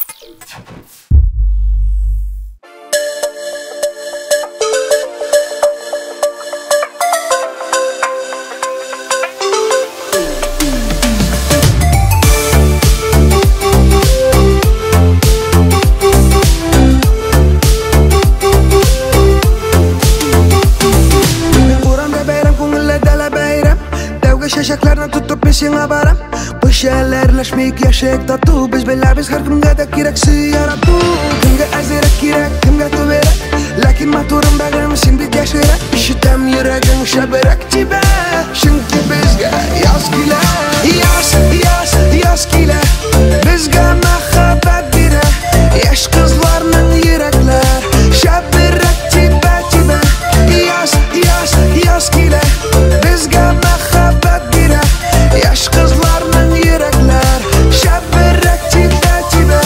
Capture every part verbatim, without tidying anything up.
Şaşaklardan tutup peşine varam. Bu şeylerleşmek yaşayık tatlı. Biz bela biz her kimge de gereksi yaratı. Kimge azirek gerek, kimge tüverek. Lakin maturum bağım şimdi yaşayırak. İşitem yüreğin şaberek tibe. Çünkü bizge yaz gile. Yaz, yaz, yaz gile. Bizge mehabet bire. Yaş kızlarının yürekler şaberek tibe tibe. Yaz, yaz, yaz gile. Bizge mehabet yaş kızlarının yürekler şaberek tibe tibe.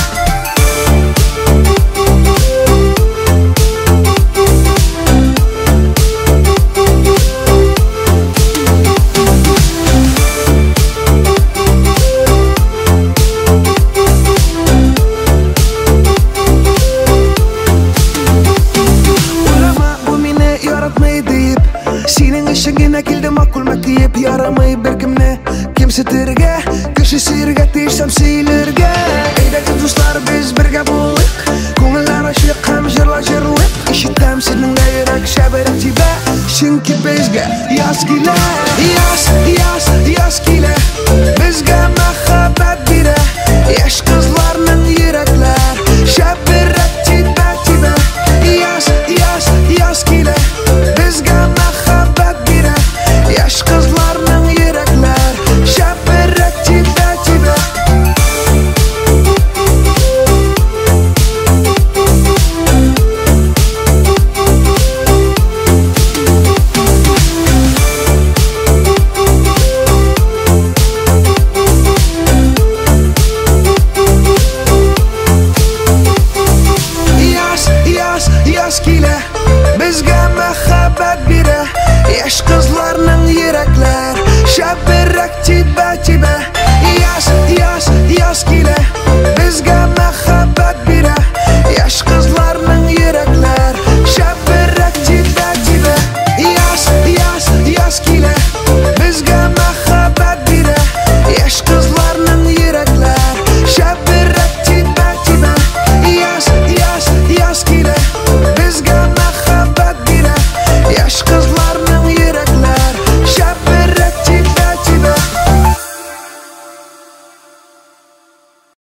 Ulama bu meni yaratmayı deyip senin işine kildi makul mektiyip yaramayı berkimne kimsetirge kişi sirge tişsem silirge eydeki dostlar biz birge bulduk ko'ngillar aşık ham jırla jırlık işitem senin de yürek şaberek tibe çünkü bizge yaz gile.